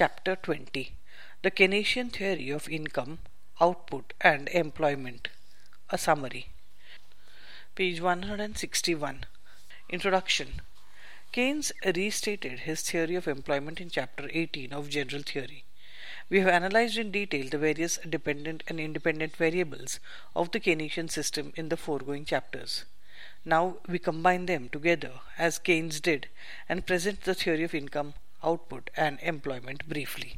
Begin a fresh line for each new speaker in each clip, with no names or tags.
Chapter 20. The Keynesian Theory of Income, Output and Employment. A Summary. Page 161. Introduction. Keynes restated his theory of employment in Chapter 18 of General Theory. We have analyzed in detail the various dependent and independent variables of the Keynesian system in the foregoing chapters. Now we combine them together as Keynes did and present the theory of income, output and employment briefly.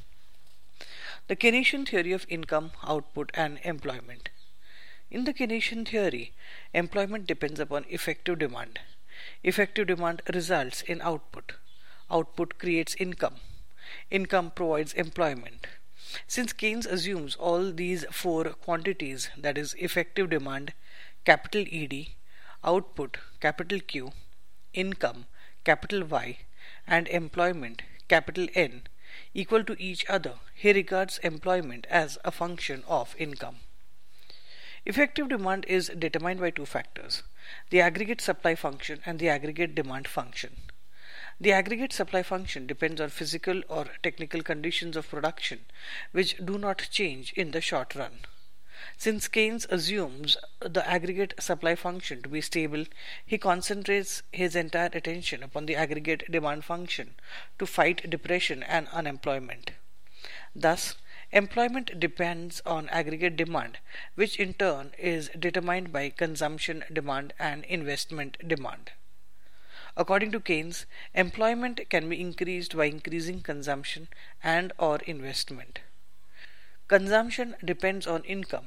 The Keynesian theory of income, output and employment. In the Keynesian theory, employment depends upon effective demand. Effective demand results in output. Output creates income. Income provides employment. Since Keynes assumes all these four quantities, that is effective demand, capital ED, output, capital Q, income, capital Y, and employment, capital N, equal to each other, he regards employment as a function of income. Effective demand is determined by two factors, the aggregate supply function and the aggregate demand function. The aggregate supply function depends on physical or technical conditions of production which do not change in the short run. Since Keynes assumes the aggregate supply function to be stable, he concentrates his entire attention upon the aggregate demand function to fight depression and unemployment. Thus, employment depends on aggregate demand, which in turn is determined by consumption demand and investment demand. According to Keynes, employment can be increased by increasing consumption and or investment. Consumption depends on income,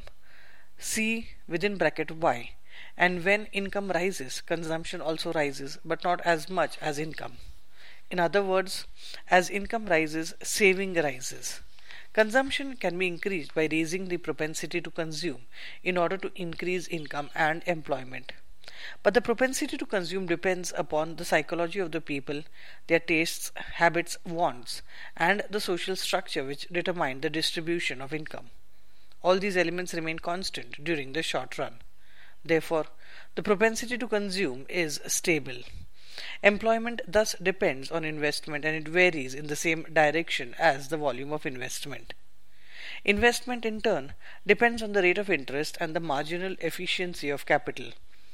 C within bracket Y, and when income rises, consumption also rises, but not as much as income. In other words, as income rises, saving rises. Consumption can be increased by raising the propensity to consume in order to increase income and employment. But the propensity to consume depends upon the psychology of the people, their tastes, habits, wants, and the social structure which determine the distribution of income. All these elements remain constant during the short run. Therefore, the propensity to consume is stable. Employment thus depends on investment and it varies in the same direction as the volume of investment. Investment in turn depends on the rate of interest and the marginal efficiency of capital,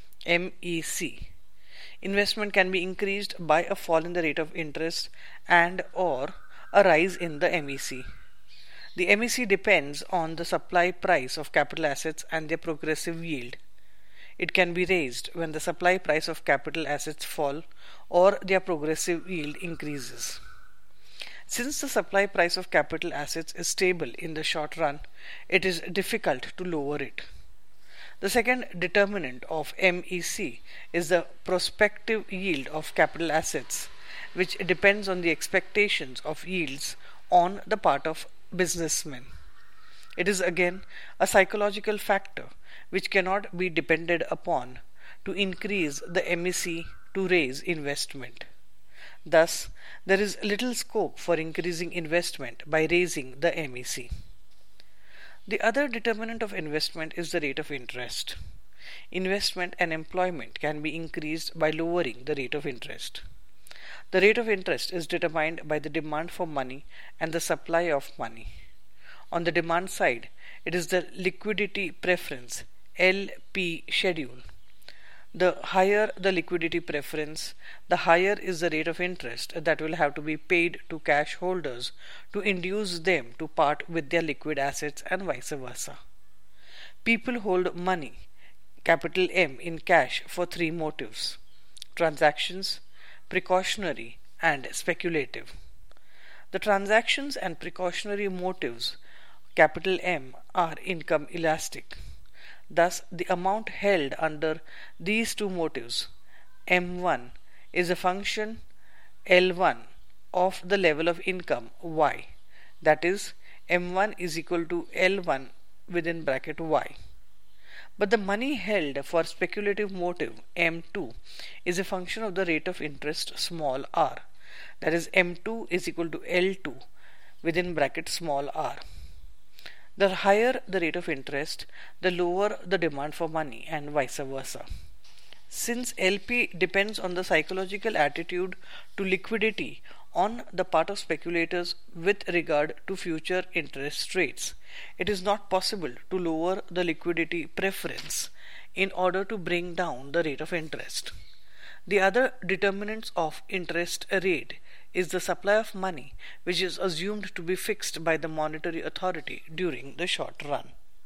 MEC. Investment can be increased by a fall in the rate of interest and or a rise in the MEC. The MEC depends on the supply price of capital assets and their progressive yield. It can be raised when the supply price of capital assets fall or their progressive yield increases. Since the supply price of capital assets is stable in the short run, it is difficult to lower it. The second determinant of MEC is the prospective yield of capital assets, which depends on the expectations of yields on the part of businessmen. It is again a psychological factor which cannot be depended upon to increase the MEC to raise investment. Thus, there is little scope for increasing investment by raising the MEC. The other determinant of investment is the rate of interest. Investment and employment can be increased by lowering the rate of interest. The rate of interest is determined by the demand for money and the supply of money. On the demand side, it is the liquidity preference, LP schedule. The higher the liquidity preference, the higher is the rate of interest that will have to be paid to cash holders to induce them to part with their liquid assets and vice versa. People hold money, capital M, in cash for three motives: transactions, precautionary, and speculative. The transactions and precautionary motives, capital M, are income elastic. Thus, the amount held under these two motives, M1, is a function L1 of the level of income Y. That is, M1 is equal to L1 within bracket Y. But the money held for speculative motive, M2, is a function of the rate of interest small r. That is, M2 is equal to L2 within bracket small r. The higher the rate of interest, the lower the demand for money and vice versa. Since LP depends on the psychological attitude to liquidity on the part of speculators with regard to future interest rates. It is not possible to lower the liquidity preference in order to bring down the rate of interest. The other determinants of interest rate is the supply of money, which is assumed to be fixed by the monetary authority during the short run.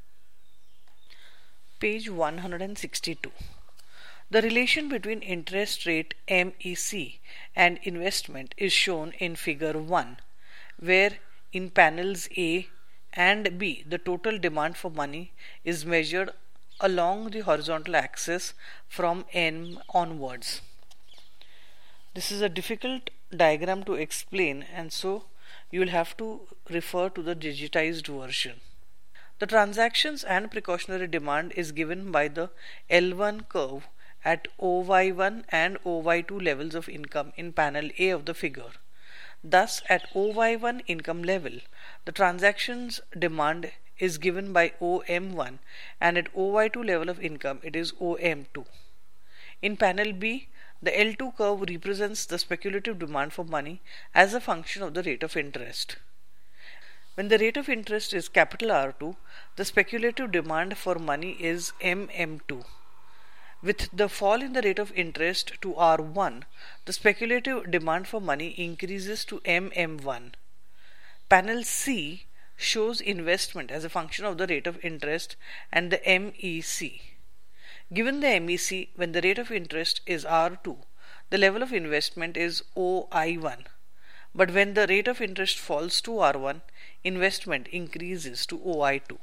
Page 162. The relation between interest rate MEC and investment is shown in figure 1, where in panels A and B the total demand for money is measured along the horizontal axis from N onwards. This is a difficult diagram to explain, and so you will have to refer to the digitized version. The transactions and precautionary demand is given by the L1 curve at OY1 and OY2 levels of income in panel A of the figure. Thus, at OY1 income level, the transactions demand is given by OM1, and at OY2 level of income it is OM2. In panel B, the L2 curve represents the speculative demand for money as a function of the rate of interest. When the rate of interest is capital R2, the speculative demand for money is MM2. With the fall in the rate of interest to R1, the speculative demand for money increases to MM1. Panel C shows investment as a function of the rate of interest and the MEC. Given the MEC, when the rate of interest is R2, the level of investment is OI1. But when the rate of interest falls to R1, investment increases to OI2.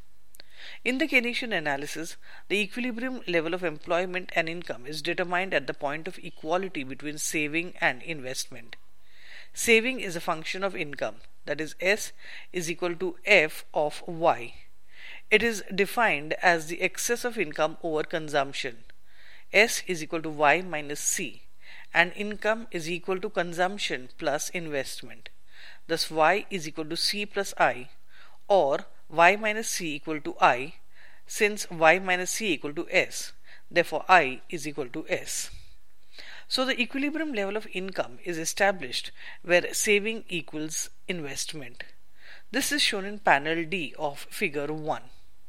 In the Keynesian analysis, the equilibrium level of employment and income is determined at the point of equality between saving and investment. Saving is a function of income, that is S is equal to F of Y. It is defined as the excess of income over consumption. S is equal to Y minus C, and income is equal to consumption plus investment. Thus Y is equal to C plus I, or Y minus C equal to I, since Y minus C equal to S. Therefore I is equal to S. So the equilibrium level of income is established where saving equals investment. This is shown in panel D of figure 1,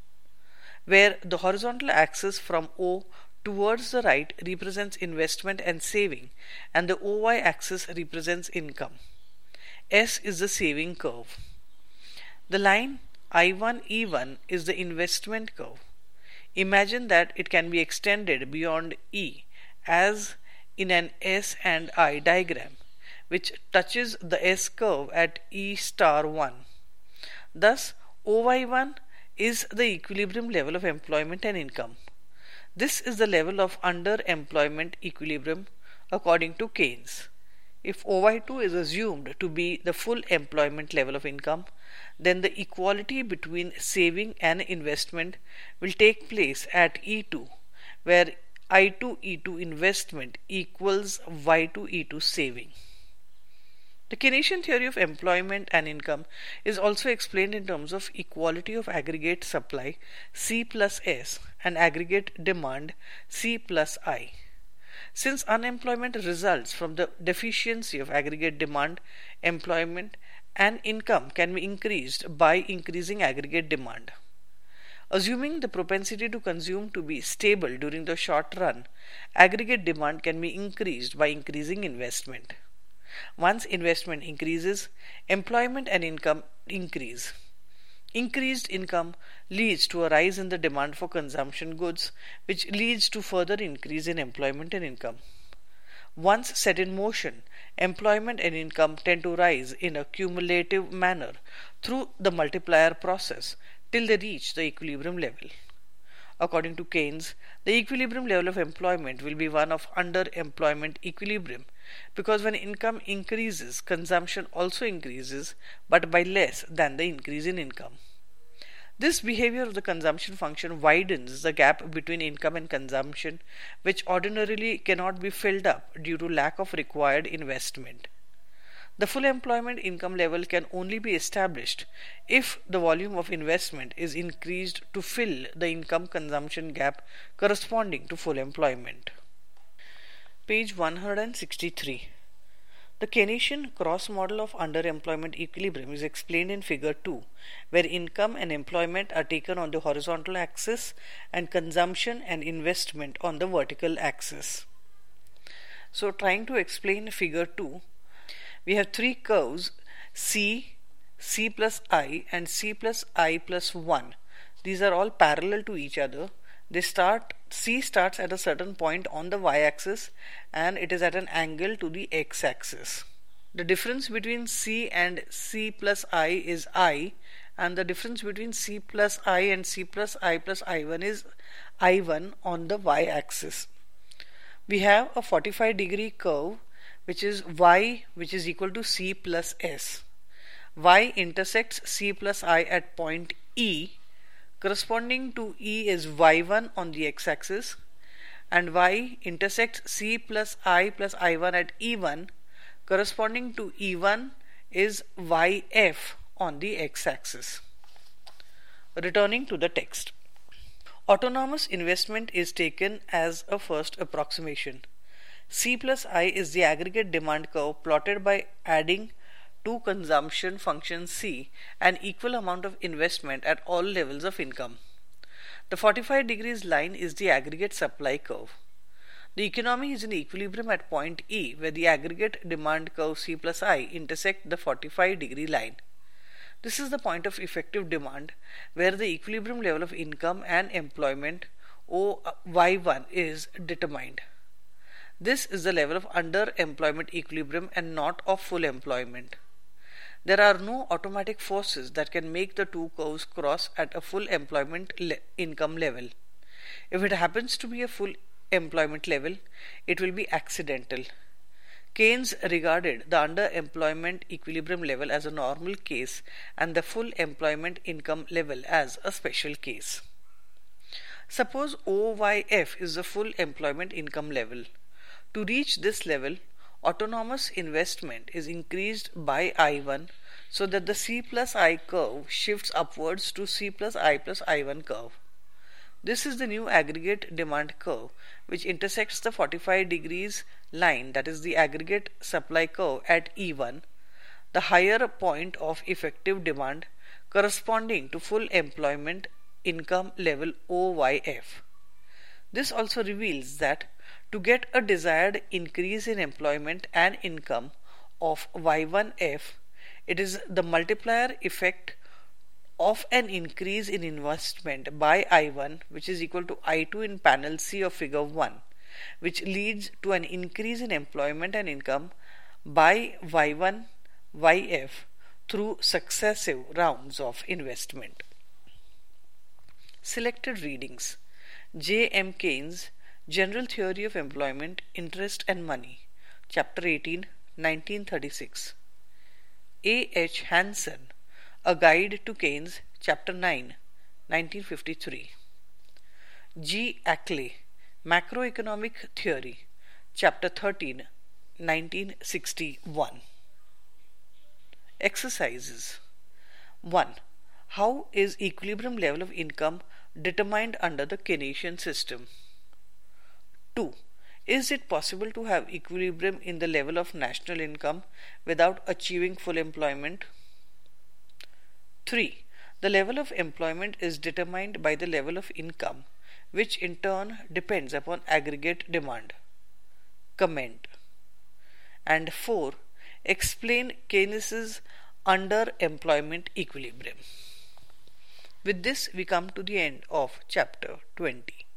where the horizontal axis from O towards the right represents investment and saving, and the OY axis represents income. S is the saving curve. The line I1E1 is the investment curve. Imagine that it can be extended beyond E as in an S and I diagram, which touches the S curve at E star 1. Thus, OY1 is the equilibrium level of employment and income. This is the level of underemployment equilibrium according to Keynes. If OY2 is assumed to be the full employment level of income, then the equality between saving and investment will take place at E2, where I2E2 investment equals Y2E2 saving. The Keynesian theory of employment and income is also explained in terms of equality of aggregate supply C plus S and aggregate demand C plus I. Since unemployment results from the deficiency of aggregate demand, employment and income can be increased by increasing aggregate demand. Assuming the propensity to consume to be stable during the short run, aggregate demand can be increased by increasing investment. Once investment increases, employment and income increase. Increased income leads to a rise in the demand for consumption goods, which leads to further increase in employment and income. Once set in motion, employment and income tend to rise in a cumulative manner through the multiplier process till they reach the equilibrium level. According to Keynes, the equilibrium level of employment will be one of underemployment equilibrium, because when income increases, consumption also increases, but by less than the increase in income. This behavior of the consumption function widens the gap between income and consumption, which ordinarily cannot be filled up due to lack of required investment. The full employment income level can only be established if the volume of investment is increased to fill the income consumption gap corresponding to full employment. Page 163. The Keynesian cross model of underemployment equilibrium is explained in figure 2, where income and employment are taken on the horizontal axis and consumption and investment on the vertical axis. So, trying to explain figure 2, we have three curves C, C plus I and C plus I plus 1. These are all parallel to each other. C starts at a certain point on the y-axis and it is at an angle to the x-axis. The difference between C and C plus I is I, and the difference between C plus I and C plus I plus I1 is I1 on the y-axis. We have a 45-degree curve which is y, which is equal to C plus S. Y intersects C plus I at point E. Corresponding to E is y1 on the x-axis, and y intersects C plus I1 at E1. Corresponding to E1 is yf on the x-axis. Returning to the text. Autonomous investment is taken as a first approximation. C plus I is the aggregate demand curve plotted by adding to consumption function C an equal amount of investment at all levels of income. The 45 degrees line is the aggregate supply curve. The economy is in equilibrium at point E, where the aggregate demand curve C plus I intersect the 45-degree line. This is the point of effective demand, where the equilibrium level of income and employment Y1 is determined. This is the level of underemployment equilibrium and not of full employment. There are no automatic forces that can make the two curves cross at a full employment income level. If it happens to be a full employment level, it will be accidental. Keynes regarded the underemployment equilibrium level as a normal case and the full employment income level as a special case. Suppose OYF is the full employment income level. To reach this level, autonomous investment is increased by I1 so that the C plus I curve shifts upwards to C plus I1 curve. This is the new aggregate demand curve which intersects the 45 degrees line, that is the aggregate supply curve at E1, the higher point of effective demand corresponding to full employment income level OYF. This also reveals that to get a desired increase in employment and income of Y1F, it is the multiplier effect of an increase in investment by I1, which is equal to I2 in panel C of figure 1, which leads to an increase in employment and income by Y1YF through successive rounds of investment. Selected readings: J. M. Keynes, General Theory of Employment, Interest and Money, Chapter 18, 1936. A. H. Hansen, A Guide to Keynes, Chapter 9, 1953. G. Ackley, Macroeconomic Theory, Chapter 13, 1961. Exercises. 1. How is equilibrium level of income determined under the Keynesian system? 2. Is it possible to have equilibrium in the level of national income without achieving full employment? 3. The level of employment is determined by the level of income, which in turn depends upon aggregate demand. Comment. And 4. Explain Keynes's underemployment equilibrium. With this, we come to the end of chapter 20.